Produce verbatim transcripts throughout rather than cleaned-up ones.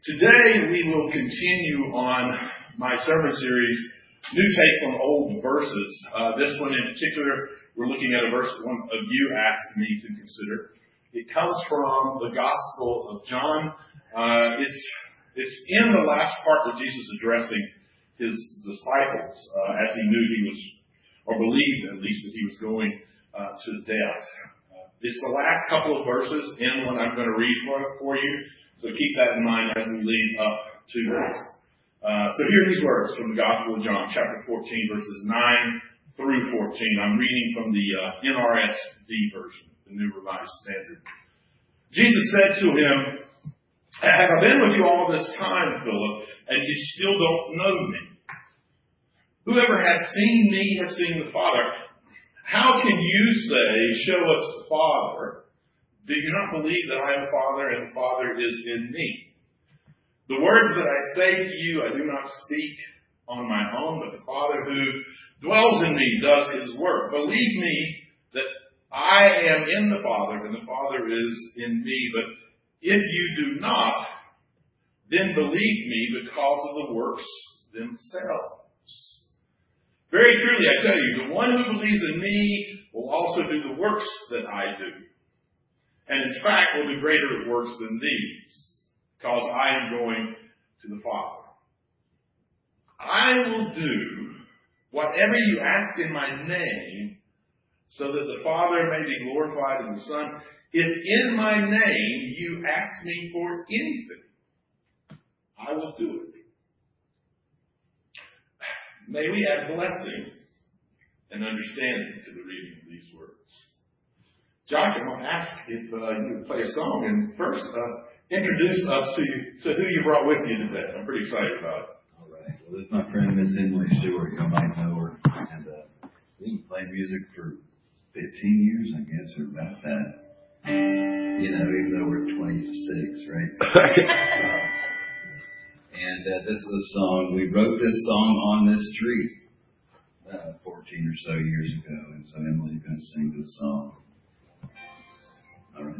Today we will continue on my sermon series, New Takes on Old Verses. Uh, this one in particular, we're looking at a verse one of you asked me to consider. It comes from the Gospel of John. Uh, it's it's in the last part of Jesus addressing his disciples uh, as he knew he was, or believed at least that he was going uh, to death. Uh, it's the last couple of verses in what I'm going to read for, for you. So keep that in mind as we lead up to this. Uh, so hear these words from the Gospel of John, chapter fourteen, verses nine through fourteen. I'm reading from the uh, N R S V version, the New Revised Standard. Jesus said to him, "Have I been with you all this time, Philip, and you still don't know me? Whoever has seen me has seen the Father. How can you say, 'Show us the Father'? Do you not believe that I am the Father and the Father is in me? The words that I say to you, I do not speak on my own, but the Father who dwells in me does his work. Believe me that I am in the Father and the Father is in me. But if you do not, then believe me because of the works themselves. Very truly, I tell you, the one who believes in me will also do the works that I do. And in fact, will do greater works than these, because I am going to the Father. I will do whatever you ask in my name, so that the Father may be glorified in the Son. If in my name you ask me for anything, I will do it." May we add blessing and understanding to the reading of these words. Josh, I'm going to ask if uh, you would play a song and first uh, introduce us to, you, to who you brought with you today. I'm pretty excited about it. All right. Well, this is my friend Miss Emily Stewart. You might know her. And uh, we can play music for fifteen years, I guess, or about that. You know, even though we're twenty-six, right? uh, and uh, this is a song. We wrote this song on this street uh, fourteen or so years ago. And so Emily's going to sing this song. All right.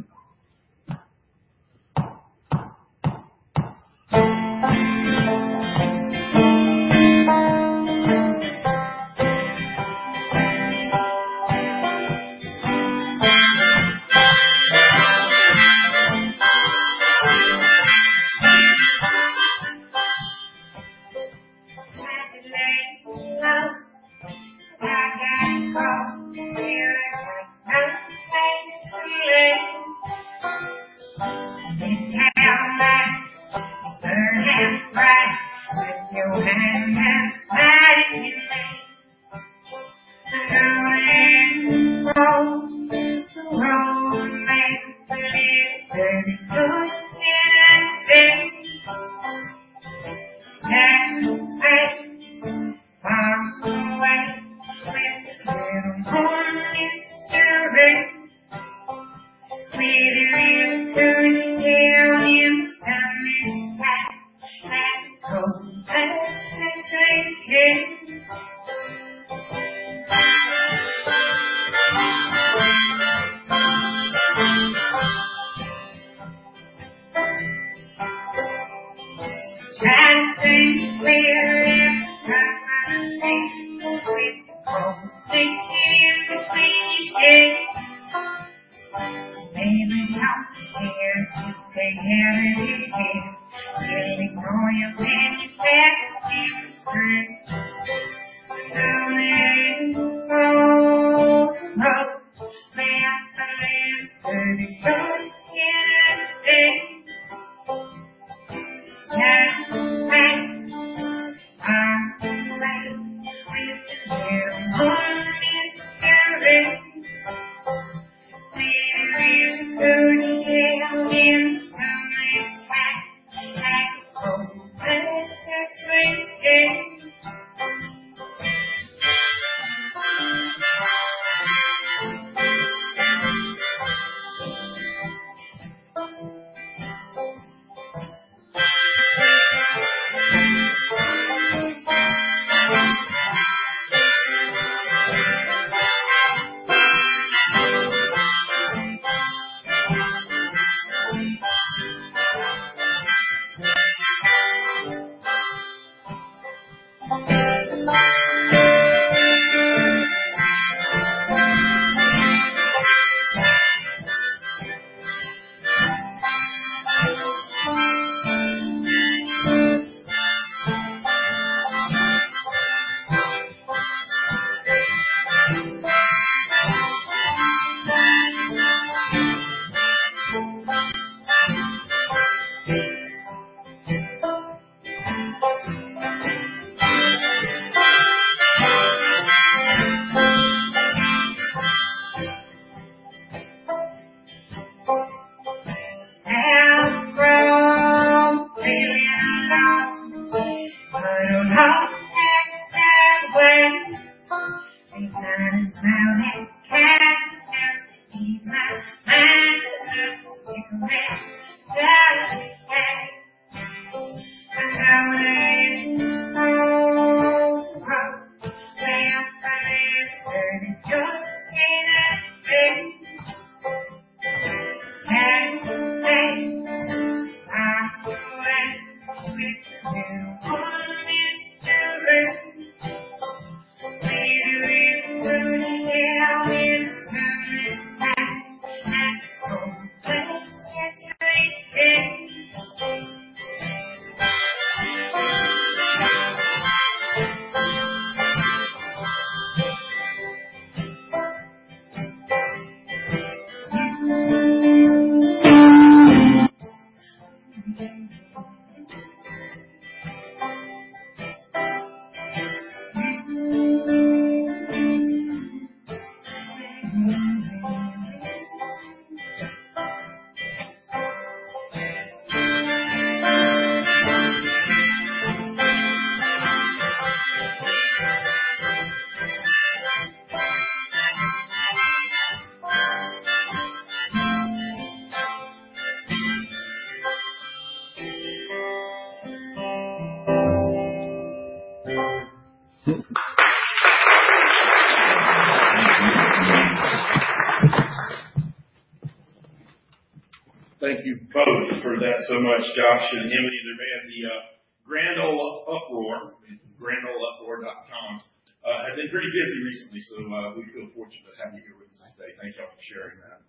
you both for that so much, Josh and Emily. There man, the uh, Grand Ole Uproar, grand ole uproar dot com, uh, has been pretty busy recently, so uh, we feel fortunate to have you here with us today. Thank y'all for sharing that.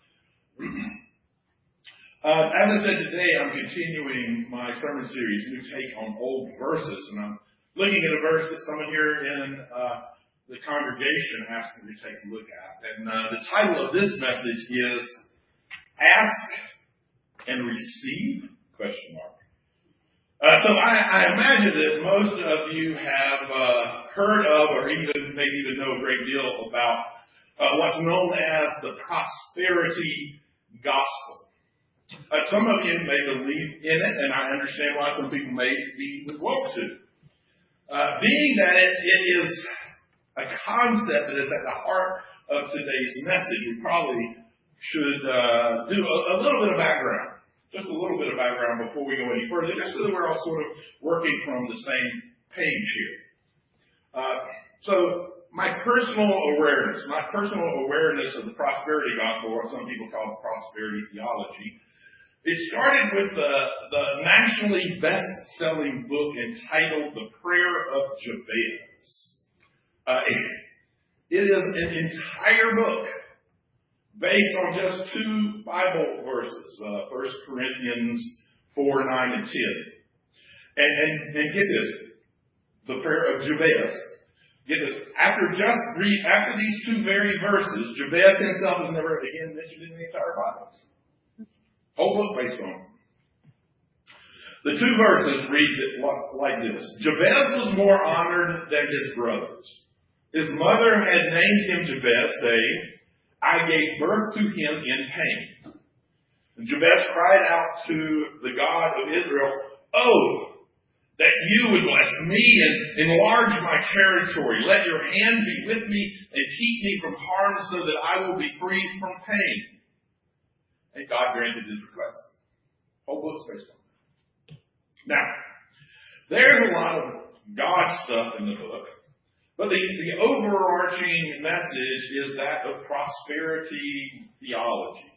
Uh, as I said today, I'm continuing my sermon series, New Take on Old Verses, and I'm looking at a verse that someone here in uh, the congregation asked me to take a look at. And uh, the title of this message is Ask and Receive? Question mark. Uh, so I, I imagine that most of you have uh, heard of or even maybe even know a great deal about uh, what's known as the prosperity gospel. Uh, some of you may believe in it, and I understand why some people may be would to. Uh, being that it, it is a concept that is at the heart of today's message, we probably should uh, do a, a little bit of background, just a little bit of background before we go any further, just so that we're all sort of working from the same page here. Uh, so my personal awareness, my personal awareness of the prosperity gospel, or what some people call prosperity theology, it started with the, the nationally best-selling book entitled The Prayer of Jabez. Uh, it, it is an entire book based on just two Bible verses, uh, First Corinthians four, nine, and ten. And, and, and get this, the prayer of Jabez. Get this, after just read, after these two very verses, Jabez himself is never again mentioned in the entire Bible. Whole book based on it. The two verses read like this. Jabez was more honored than his brothers. His mother had named him Jabez, saying, I gave birth to him in pain. And Jabez cried out to the God of Israel, Oh, that you would bless me and enlarge my territory. Let your hand be with me and keep me from harm so that I will be free from pain. And God granted his request. Whole book's based on that. Now, there's a lot of God stuff in the book, but the, the overarching message is that of prosperity theology.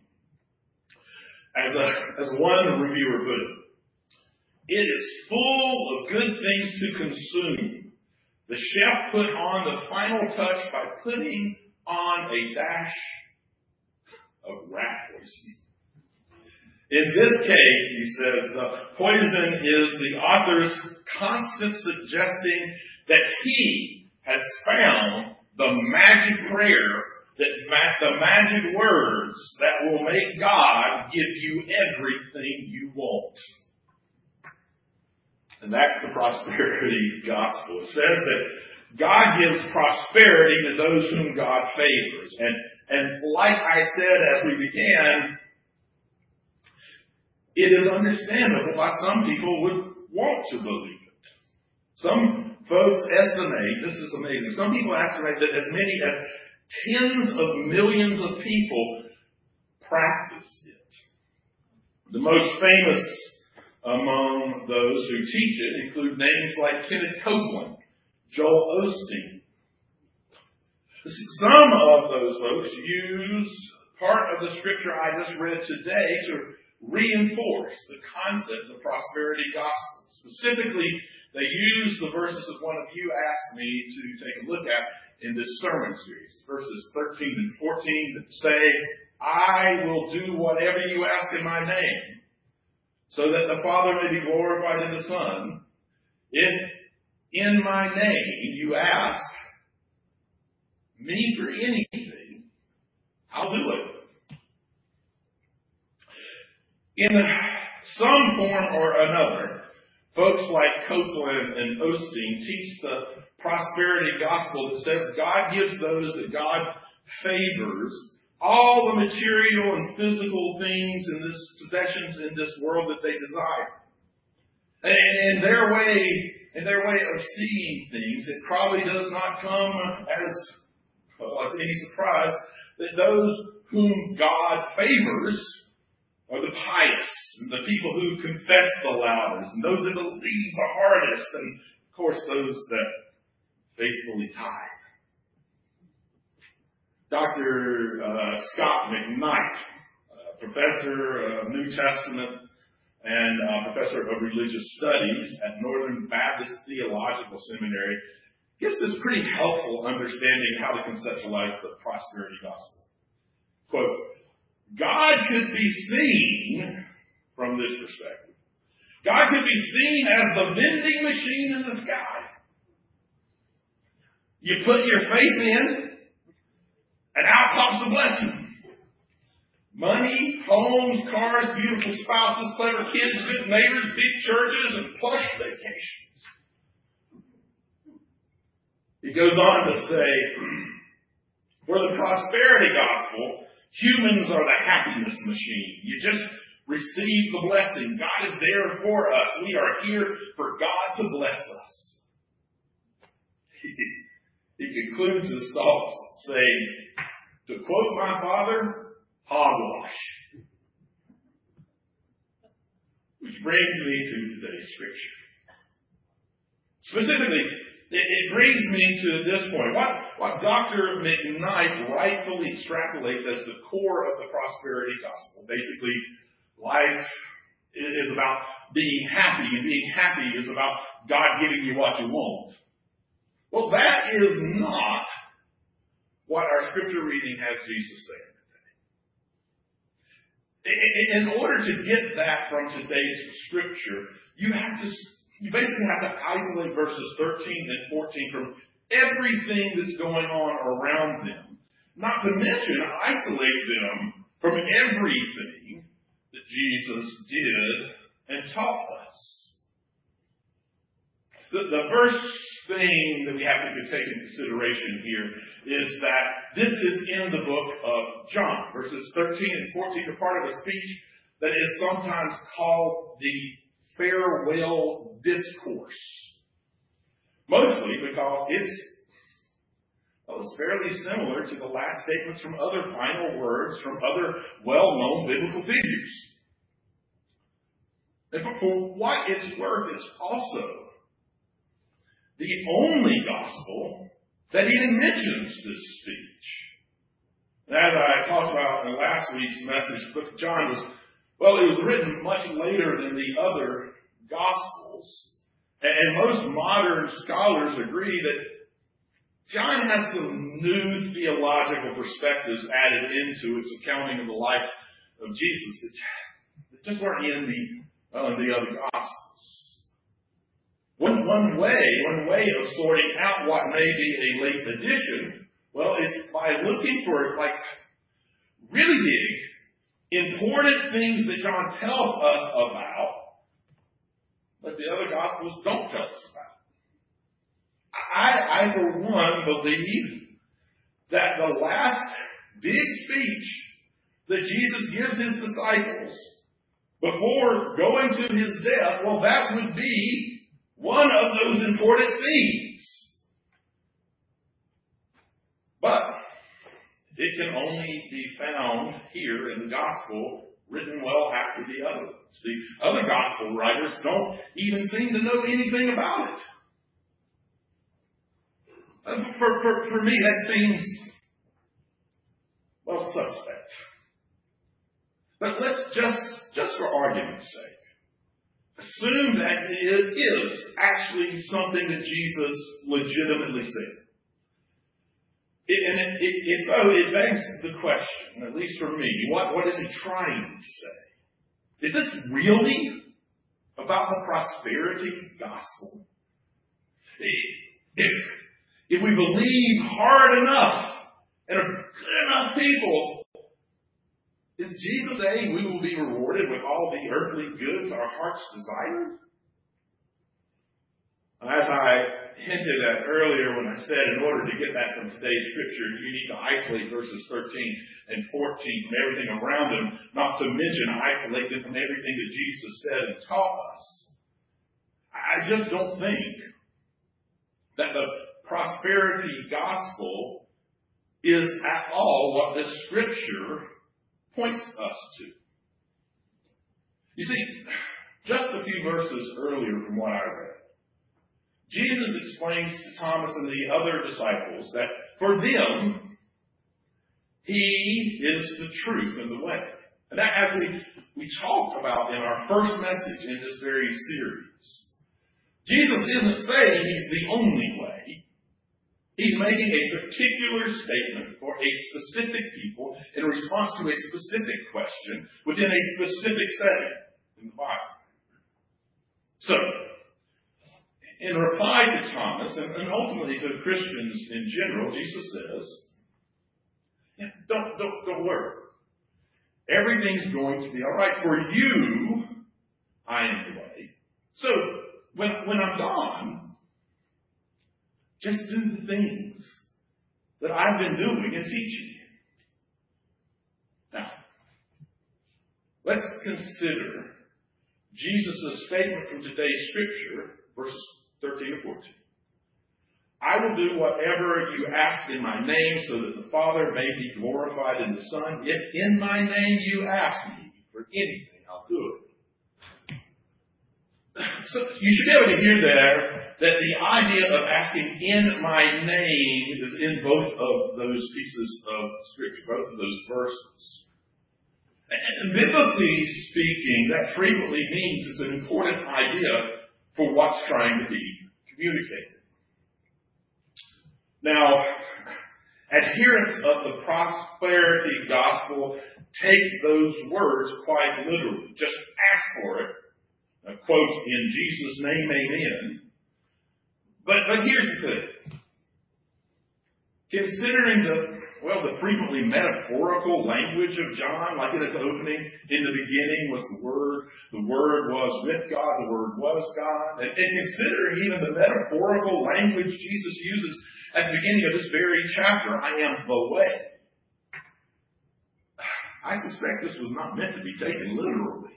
As a, as one reviewer put it, it is full of good things to consume. The chef put on the final touch by putting on a dash of rat poison. In this case, he says, the poison is the author's constant suggesting that he has found the magic prayer, that ma- the magic words that will make God give you everything you want. And that's the prosperity gospel. It says that God gives prosperity to those whom God favors. And, and like I said as we began, it is understandable why some people would want to believe it. Some folks estimate, this is amazing, some people estimate that as many as tens of millions of people practice it. The most famous among those who teach it include names like Kenneth Copeland, Joel Osteen. Some of those folks use part of the scripture I just read today to reinforce the concept of the prosperity gospel. Specifically, they use the verses that one of you asked me to take a look at in this sermon series, verses thirteen and fourteen, that say, I will do whatever you ask in my name, so that the Father may be glorified in the Son. If in my name you ask me for anything, I'll do it. In some form or another, folks like Copeland and Osteen teach the prosperity gospel that says God gives those that God favors all the material and physical things and this possessions in this world that they desire. And in their way, in their way of seeing things, it probably does not come as, well, as any surprise that those whom God favors are the pious, and the people who confess the loudest, and those that believe the hardest, and of course those that faithfully tithe. Doctor Uh, Scott McKnight, uh, professor of New Testament and uh, professor of religious studies at Northern Baptist Theological Seminary, gives this pretty helpful understanding of how to conceptualize the prosperity gospel. Quote, God could be seen from this perspective. God could be seen as the vending machine in the sky. You put your faith in, and out pops a blessing. Money, homes, cars, beautiful spouses, clever kids, good neighbors, big churches, and plush vacations. He goes on to say, for the prosperity gospel, humans are the happiness machine. You just receive the blessing. God is there for us. We are here for God to bless us. He concludes his thoughts saying, to quote my father, hogwash. Which brings me to today's scripture. Specifically, it, it brings me to this point. What, what Doctor McKnight rightfully extrapolates as the core of the prosperity gospel. Basically, life is about being happy, and being happy is about God giving you what you want. Well, that is not what our scripture reading has Jesus saying. In order to get that from today's scripture, you have to, you basically have to isolate verses thirteen and fourteen from everything that's going on around them. Not to mention isolate them from everything that Jesus did and taught us. The, the first thing that we have to take into consideration here is that this is in the book of John. Verses thirteen and fourteen are part of a speech that is sometimes called the farewell discourse. Mostly because it's, well, it's fairly similar to the last statements from other final words from other well-known biblical figures. And for, for what it's worth, it's also the only gospel that even mentions this speech. And as I talked about in last week's message, the book of John was, well, it was written much later than the other gospels. And most modern scholars agree that John had some new theological perspectives added into its accounting of the life of Jesus that just weren't in the, uh, the other gospels. One, one way, one way of sorting out what may be a late addition, well, it's by looking for, like, really big, important things that John tells us about, but the other Gospels don't tell us about. I, I for one, believe that the last big speech that Jesus gives his disciples before going to his death, well, that would be one of those important things. But it can only be found here in the gospel, written well after the other ones. The other gospel writers don't even seem to know anything about it. For, for, for me, that seems, well, suspect. But let's just, just for argument's sake, assume that it is actually something that Jesus legitimately said. It, and it, it, it, so it begs the question, at least for me, what, what is he trying to say? Is this really about the prosperity gospel? If, if we believe hard enough and are good enough people, is Jesus saying we will be rewarded with all the earthly goods our hearts desire? As I hinted at earlier when I said in order to get that from today's scripture, you need to isolate verses thirteen and fourteen from everything around them, not to mention isolate them from everything that Jesus said and taught us. I just don't think that the prosperity gospel is at all what this scripture points us to. You see, just a few verses earlier from what I read, Jesus explains to Thomas and the other disciples that for them, he is the truth and the way. And that, as we, we talked about in our first message in this very series, Jesus isn't saying he's the only way. He's making a particular statement for a specific people in response to a specific question within a specific setting in the Bible. So, in reply to Thomas, and, and ultimately to Christians in general, Jesus says, yeah, don't, don't, don't worry. Everything's going to be all right. For you, I am the way. So, when, when I'm gone, just do the things that I've been doing and teaching you. Now, let's consider Jesus' statement from today's scripture, verses thirteen to fourteen. I will do whatever you ask in my name so that the Father may be glorified in the Son. If in my name you ask me for anything, I'll do it. So you should be able to hear there that the idea of asking in my name is in both of those pieces of scripture, both of those verses. And biblically speaking, that frequently means it's an important idea for what's trying to be communicated. Now, adherents of the prosperity gospel take those words quite literally. Just ask for it. A quote, in Jesus' name, amen. But, but here's the thing. Considering the, well, the frequently metaphorical language of John, like in its opening, in the beginning was the Word, the Word was with God, the Word was God, and, and considering even the metaphorical language Jesus uses at the beginning of this very chapter, I am the way. I suspect this was not meant to be taken literally.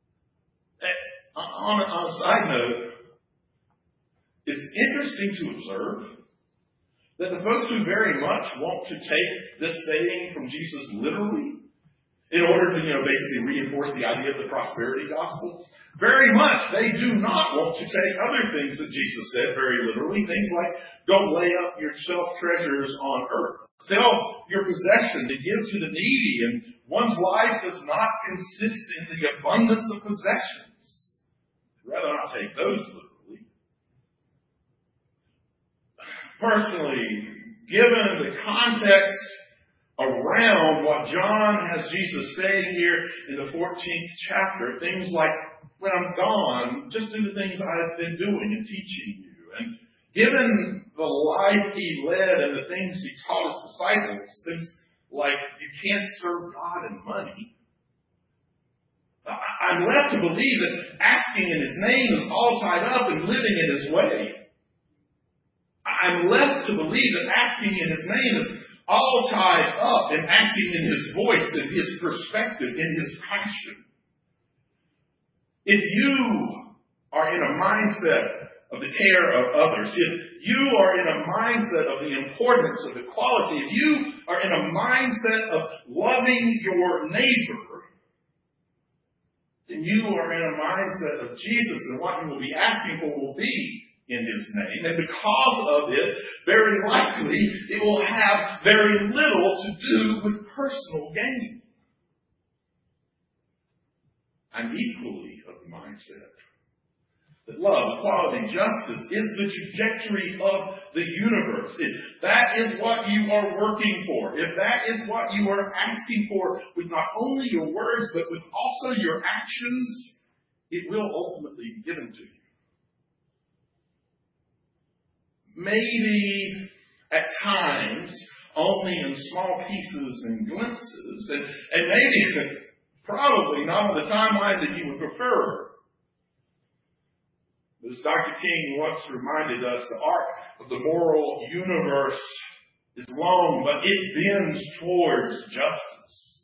On a, on a side note, it's interesting to observe that the folks who very much want to take this saying from Jesus literally, in order to, you know, basically reinforce the idea of the prosperity gospel, very much they do not want to take other things that Jesus said very literally. Things like, don't lay up yourself treasures on earth. Sell your possession to give to the needy, and one's life does not consist in the abundance of possessions. I'd rather not take those literally. Personally, given the context around what John has Jesus saying here in the fourteenth chapter, things like, when I'm gone, just do the things I've been doing and teaching you. And given the life he led and the things he taught his disciples, things like, you can't serve God and money, I'm left to believe that asking in his name is all tied up in living in his way. I'm left to believe that asking in his name is all tied up in asking in his voice, in his perspective, in his passion. If you are in a mindset of the care of others, if you are in a mindset of the importance of equality, if you are in a mindset of loving your neighbor, then you are in a mindset of Jesus, and what you will be asking for will be in his name. And because of it, very likely, it will have very little to do with personal gain. I'm equally of the mindset that love, equality, justice is the trajectory of the universe. If that is what you are working for, if that is what you are asking for with not only your words, but with also your actions, it will ultimately be given to you. Maybe at times, only in small pieces and glimpses, and, and maybe probably not on the timeline that you would prefer. As Doctor King once reminded us, the arc of the moral universe is long, but it bends towards justice.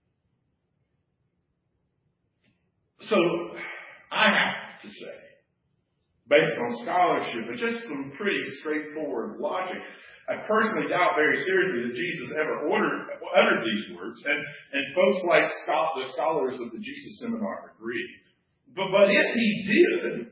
So, I have to say, based on scholarship and just some pretty straightforward logic, I personally doubt very seriously that Jesus ever ordered, uttered these words, and, and folks like the scholars of the Jesus Seminar agree. But, but if he did,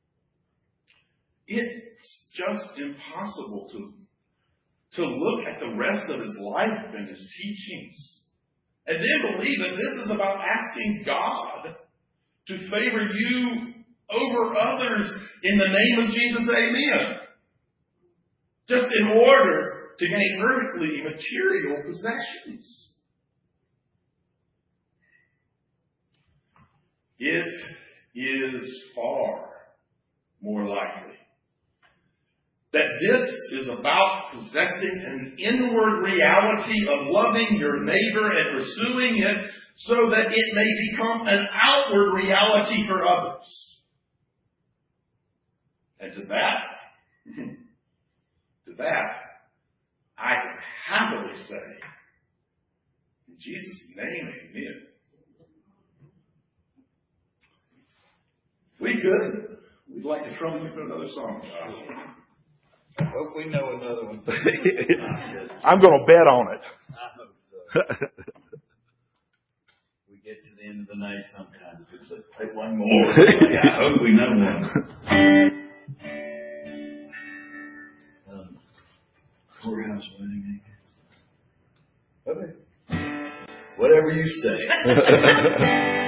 it's just impossible to, to look at the rest of his life and his teachings And then believe that this is about asking God to favor you over others in the name of Jesus, amen. Just in order to gain earthly material possessions. It is far more likely that this is about possessing an inward reality of loving your neighbor and pursuing it so that it may become an outward reality for others. And to that, to that, I can happily say, in Jesus' name, amen. We good? We'd like to trouble you for another song, Josh. I hope we know another one. I'm going to bet on it. I hope so. We get to the end of the night sometimes. It's like, take one more. I hope we know one. Um, courthouse wedding. Okay. Whatever you say.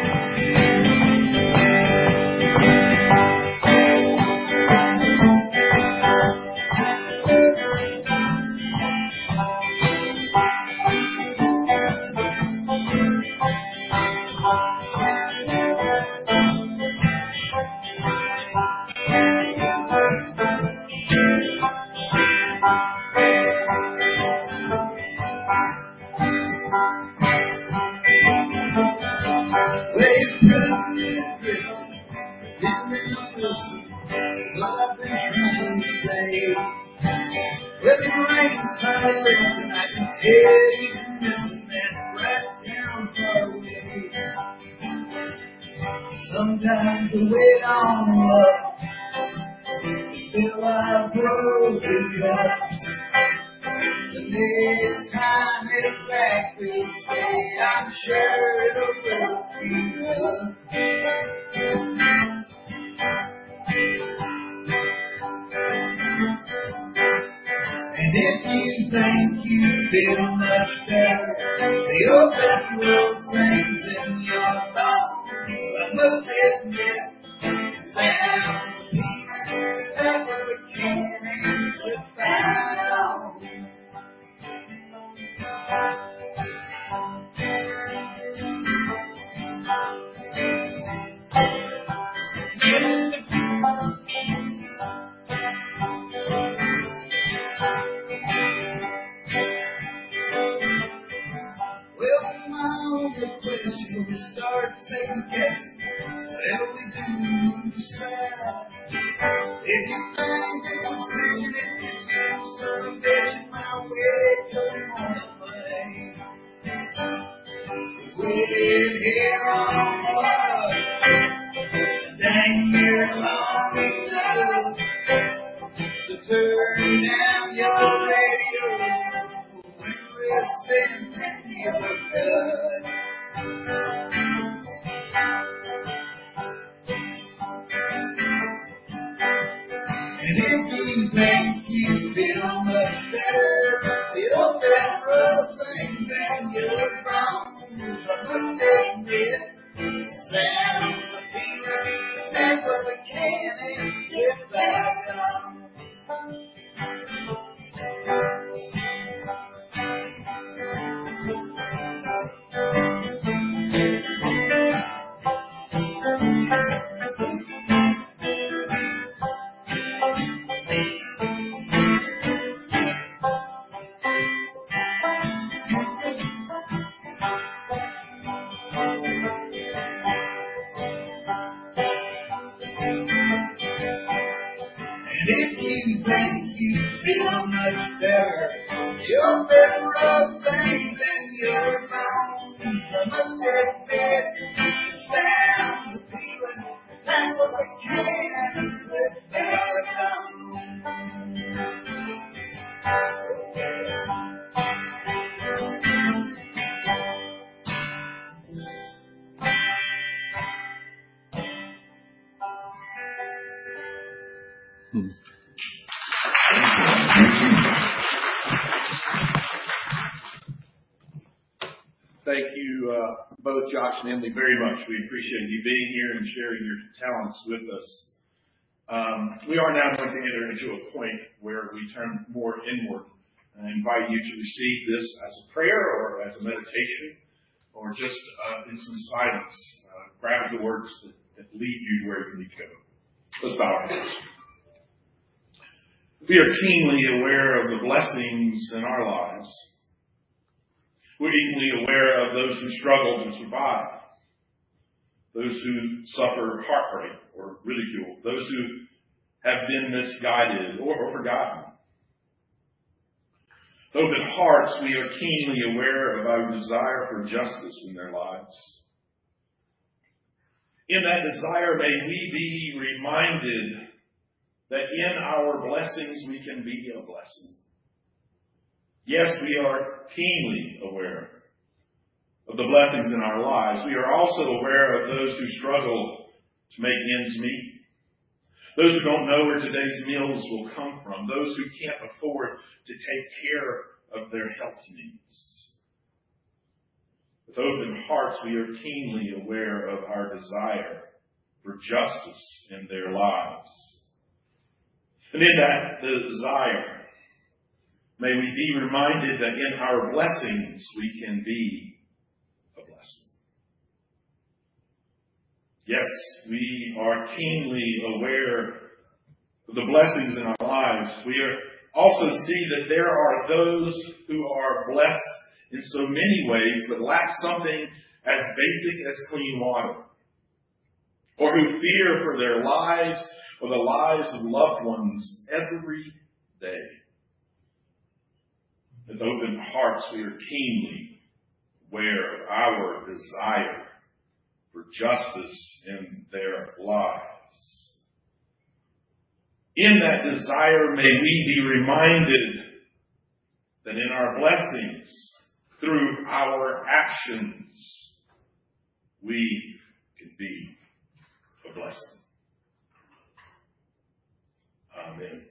Sometimes we wait on love till our broken cups. The next time it's like this way, I'm sure it'll look you up. And if you think you feel much better, the open world sings in your thoughts. I must admit, it sounds appealing, that's what we can and should find on. Well, my only question, we start second guessing. Whatever we do, decide. If you think it's a sin, if you use some bitch my way to the way. Waited here on love, dang near long enough to turn down your radio and listen to your gut. And if you think you feel much better, the old bad road sings in your bones. I must admit, it sounds appealing. That's what we can and get back on. If you think you feel much better, your bed road sings in your bones. I must admit, it sounds appealing. That's what we can put back on. Hmm. Thank you both Josh and Emily very much. We appreciate you being here and sharing your talents with us. Um, we are now going to enter into a point where we turn more inward. I invite you to receive this as a prayer or as a meditation or just uh, in some silence. Uh, grab the words that, that lead you to where you need to go. Let's bow our heads. We are keenly aware of the blessings in our lives. We're equally aware of those who struggle to survive, those who suffer heartbreak or ridicule, those who have been misguided or, or forgotten. With open hearts, we are keenly aware of our desire for justice in their lives. In that desire, may we be reminded that in our blessings we can be a blessing. Yes, we are keenly aware of the blessings in our lives. We are also aware of those who struggle to make ends meet. Those who don't know where today's meals will come from. Those who can't afford to take care of their health needs. With open hearts, we are keenly aware of our desire for justice in their lives. And in that desire, may we be reminded that in our blessings we can be a blessing. Yes, we are keenly aware of the blessings in our lives. We are also see that there are those who are blessed in so many ways but lack something as basic as clean water, or who fear for their lives or the lives of loved ones every day. With open hearts, we are keenly aware of our desire for justice in their lives. In that desire, may we be reminded that in our blessings, through our actions, we can be a blessing. Amen.